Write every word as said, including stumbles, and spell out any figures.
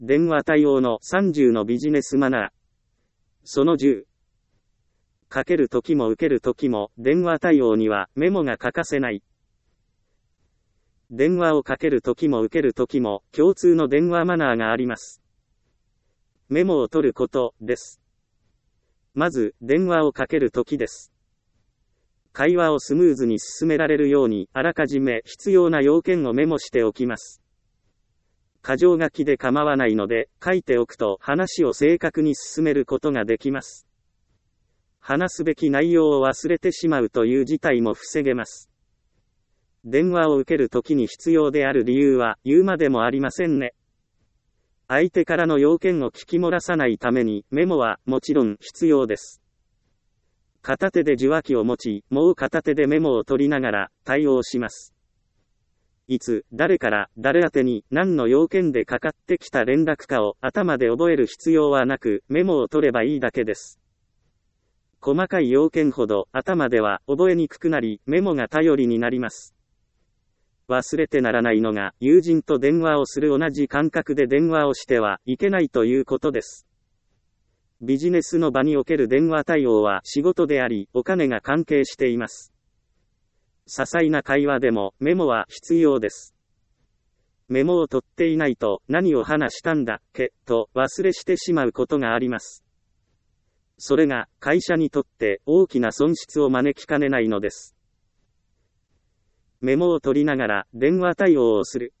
電話対応のさんじゅうのビジネスマナー。そのじゅう。かけるときも受けるときも、電話対応にはメモが欠かせない。電話をかけるときも受けるときも、共通の電話マナーがあります。メモを取ることです。まず、電話をかけるときです。会話をスムーズに進められるように、あらかじめ必要な要件をメモしておきます。箇条書きで構わないので、書いておくと話を正確に進めることができます。話すべき内容を忘れてしまうという事態も防げます。電話を受けるときに必要である理由は言うまでもありませんね。相手からの要件を聞き漏らさないためにメモはもちろん必要です。片手で受話器を持ち、もう片手でメモを取りながら対応します。いつ、誰から、誰宛てに、何の要件でかかってきた連絡かを頭で覚える必要はなく、メモを取ればいいだけです。細かい要件ほど頭では覚えにくくなり、メモが頼りになります。忘れてならないのが、友人と電話をする同じ感覚で電話をしてはいけないということです。ビジネスの場における電話対応は仕事であり、お金が関係しています。些細な会話でもメモは必要です。メモを取っていないと何を話したんだっけと忘れしてしまうことがあります。それが会社にとって大きな損失を招きかねないのです。メモを取りながら電話対応をする。